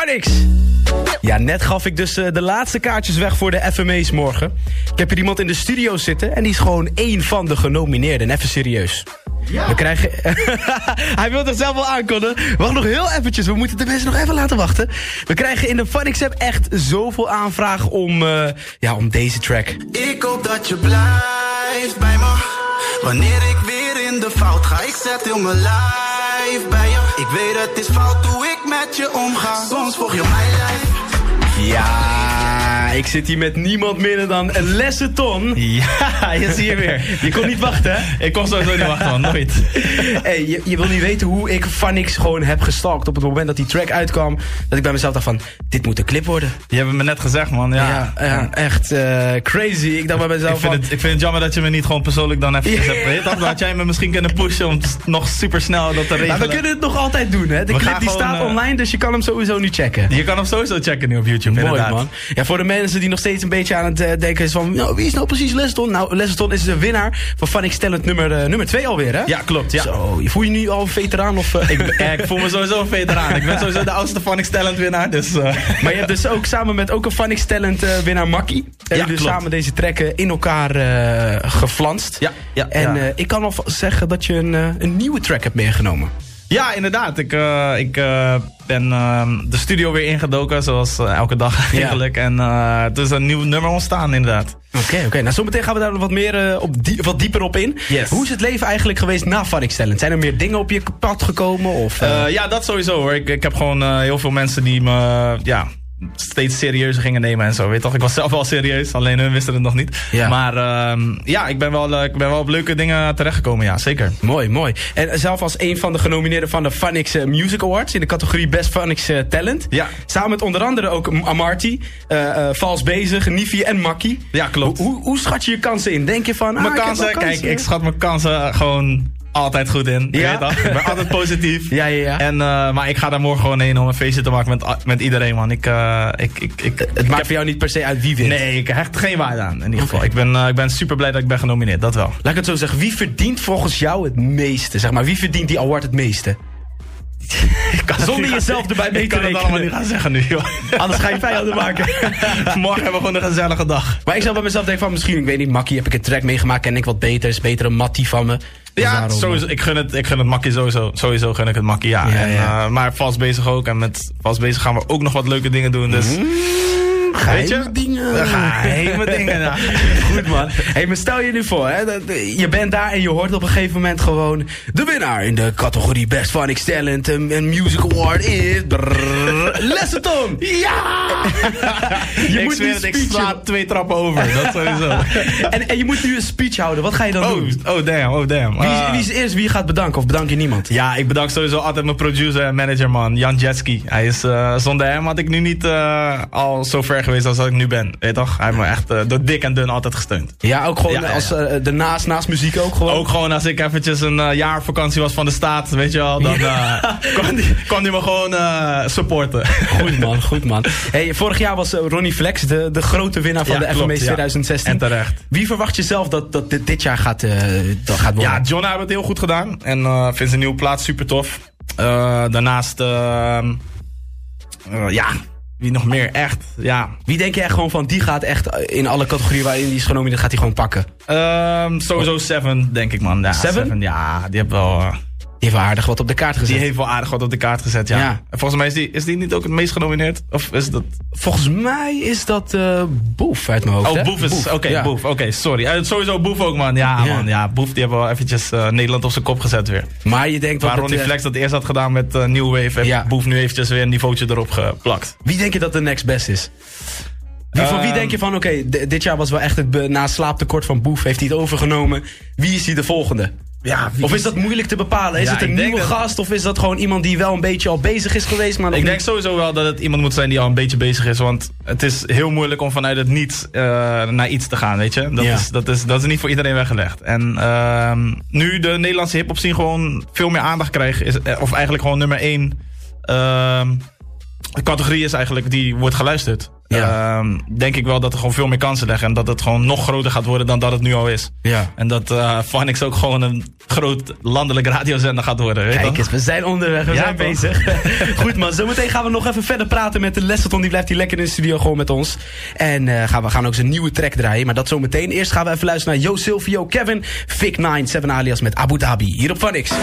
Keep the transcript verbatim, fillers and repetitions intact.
Phonics. Ja, net gaf ik dus uh, de laatste kaartjes weg voor de F M A's morgen. Ik heb hier iemand in de studio zitten en die is gewoon één van de genomineerden. Even serieus. Ja. We krijgen... Hij wil het zelf wel aankondigen. Wacht nog heel eventjes, we moeten de mensen nog even laten wachten. We krijgen in de Phonics app echt zoveel aanvraag om, uh, ja, om deze track. Ik hoop dat je blijft bij me. Wanneer ik weer in de fout ga, ik zet heel mijn lijf bij je. Ik weet het is fout hoe ik met je omga. Soms volg je mijn lijf. Ja, ik zit hier met niemand minder dan Lesseton. Ja, je zie je weer. Je kon niet wachten, hè? Ik kon sowieso niet wachten, man. Nooit. Hey, je, je wil niet weten hoe ik Phonics gewoon heb gestalkt op het moment dat die track uitkwam. Dat ik bij mezelf dacht van, dit moet een clip worden. Die hebben me net gezegd, man. Ja, ja, ja echt uh, crazy. Ik dacht bij mezelf ik vind, van... het, ik vind het jammer dat je me niet gewoon persoonlijk dan even gezegd hebt. Dan had jij me misschien kunnen pushen om nog super snel dat te regelen. Maar we kunnen het nog altijd doen, hè? De we clip die gewoon, staat uh, online, dus je kan hem sowieso nu checken. Je kan hem sowieso checken nu op YouTube. Mooi, inderdaad. Man. Ja, voor de mensen die nog steeds een beetje aan het uh, denken is van, nou, wie is nou precies Lesseton? Nou, Lesseton is de winnaar van Phonics Talent nummer, uh, nummer twee alweer, hè? Ja, klopt. Ja. Zo, je voel je nu al een veteraan? Of, uh... ik, ik voel me sowieso een veteraan. Ik ben sowieso de oudste Phonics Talent winnaar. Dus, uh... Maar je hebt dus ook samen met ook een Phonics Talent uh, winnaar Makkie. Heb ja, je dus klopt. samen deze trekken in elkaar uh, geflanst. Ja, ja, en ja. Uh, ik kan al zeggen dat je een, uh, een nieuwe track hebt meegenomen. Ja, inderdaad. Ik, uh, ik uh, ben uh, de studio weer ingedoken, zoals uh, elke dag eigenlijk. Ja. En uh, het is een nieuw nummer ontstaan, inderdaad. Oké, okay, oké. Okay. Nou, zometeen gaan we daar nog wat, meer, uh, op die, wat dieper op in. Yes. Hoe is het leven eigenlijk geweest na Phonics Talent? Zijn er meer dingen op je pad gekomen? Of, uh... Uh, ja, dat sowieso hoor. Ik, ik heb gewoon uh, heel veel mensen die me... Uh, ja, steeds serieuzer gingen nemen en zo, weet toch? Ik was zelf wel serieus, alleen hun wisten het nog niet. Ja. Maar uh, ja, ik ben, wel, uh, ik ben wel op leuke dingen terechtgekomen, ja, zeker. Mooi, mooi. En zelf als een van de genomineerden van de Phonics uh, Music Awards in de categorie Best Phonics uh, Talent. Ja. Samen met onder andere ook Amarty, uh, uh, Vals Bezig, Nifi en Makkie. Ja, klopt. Hoe, hoe, hoe schat je je kansen in? Denk je van... Mijn ah, kansen, ik kansen, kijk, ik schat mijn kansen gewoon... altijd goed in. Ja? Weet je, ik ben altijd positief. Ja, ja, ja. En, uh, maar ik ga daar morgen gewoon heen om een feestje te maken met, met iedereen, man. Ik, uh, ik, ik, ik, het ik maakt heb... voor jou niet per se uit wie wint? Nee, ik hecht geen waarde aan, in ieder geval. Okay. Ik ben, uh, ik ben super blij dat ik ben genomineerd, dat wel. Laat ik het zo zeggen. Wie verdient volgens jou het meeste? Zeg maar, wie verdient die award het meeste? Zonder jezelf erbij mee te rekenen. Ik kan het allemaal niet gaan zeggen nu, joh. Anders ga je vijanden maken. Morgen hebben we gewoon een gezellige dag. Maar ik zou bij mezelf denken van, misschien, ik weet niet, Makkie, heb ik een track meegemaakt, ken ik wat beter, is beter een Mattie van me. Dus ja, sowieso, ik gun het, ik gun het Makkie sowieso. Sowieso gun ik het Makkie, ja. ja, en, ja. Uh, maar Vals Bezig ook. En met Vals Bezig gaan we ook nog wat leuke dingen doen. Dus... Mm. Geheime dingen. Geheime dingen, ja. Goed, man. Hey, maar stel je nu voor, hè, dat, je bent daar en je hoort op een gegeven moment gewoon... De winnaar in de categorie Best Phonics Talent en Music Award is... Lesseton! Ja! je ik moet zweer het, ik sla twee trappen over. Dat sowieso. en, en je moet nu een speech houden. Wat ga je dan oh, doen? Oh, damn, oh, damn. Wie is, uh, wie is eerst wie je gaat bedanken? Of bedank je niemand? Ja, ik bedank sowieso altijd mijn producer en manager, man. Jan Jetski. Hij is, uh, zonder hem had ik nu niet uh, al zo ver geweest als dat ik nu ben. Weet toch? Hij heeft me echt uh, door dik en dun altijd gesteund. Ja, ook gewoon ja, als ja. Uh, daarnaast, naast muziek ook gewoon? Ook gewoon als ik eventjes een uh, jaar op vakantie was van de staat, weet je wel, dan uh, kwam hij kwam me gewoon uh, supporten. Goed man, goed man. Hey, vorig jaar was uh, Ronnie Flex de, de grote winnaar van ja, de F M A's ja. twintig zestien. En terecht. Wie verwacht je zelf dat, dat dit, dit jaar gaat, uh, dat gaat worden? Ja, John heeft het heel goed gedaan. En uh, vindt zijn nieuwe plaats super tof. Uh, daarnaast, uh, uh, ja... Wie nog meer? Echt, ja. Wie denk je echt gewoon van, die gaat echt in alle categorieën waarin die is genomineerd, gaat hij gewoon pakken? Um, sowieso Seven, denk ik, man. Ja, Seven? Seven? Ja, die heeft wel... Uh, die heeft wel aardig wat op de kaart gezet. Die heeft wel aardig wat op de kaart gezet, ja. ja. En volgens mij is die, is die niet ook het meest genomineerd? Of is dat... Volgens mij is dat uh, Boef uit mijn hoofd, Oh, hè? Boef is... Oké, okay, ja. Boef. Oké, okay, sorry. Uh, sowieso Boef ook, man. Ja, ja, man. Ja, Boef, die hebben wel eventjes uh, Nederland op zijn kop gezet weer. Maar je denkt... Waar Ronnie Flex dat eerst had gedaan met uh, New Wave... heeft ja. Boef nu eventjes weer een niveautje erop geplakt. Wie denk je dat de next best is? Wie, van um, wie denk je van, oké, okay, d- dit jaar was wel echt het be- na slaaptekort van Boef, heeft hij het overgenomen. Wie is hij de volgende? Ja, of is dat moeilijk te bepalen? Is ja, het een nieuwe dat... gast of is dat gewoon iemand die wel een beetje al bezig is geweest? Maar nog ik niet... denk sowieso wel dat het iemand moet zijn die al een beetje bezig is. Want het is heel moeilijk om vanuit het niets uh, naar iets te gaan, weet je. Dat, ja. is, dat, is, dat is niet voor iedereen weggelegd. En uh, nu de Nederlandse hiphop scene gewoon veel meer aandacht krijgt. Is, of eigenlijk gewoon nummer één uh, categorie is eigenlijk die wordt geluisterd. Ja. Uh, denk ik wel dat er gewoon veel meer kansen liggen. En dat het gewoon nog groter gaat worden dan dat het nu al is. Ja. En dat uh, Phonics ook gewoon een groot landelijk radiozender gaat worden. Weet Kijk eens, we zijn onderweg, we ja, zijn toch? bezig. Goed man, zometeen gaan we nog even verder praten met de Lesselton. Die blijft hier lekker in de studio gewoon met ons. En uh, gaan we gaan ook zijn nieuwe track draaien. Maar dat zometeen. Eerst gaan we even luisteren naar Yo Silvio, Kevin, Vic nine, Seven alias met Abu Dhabi. Hier op Phonics.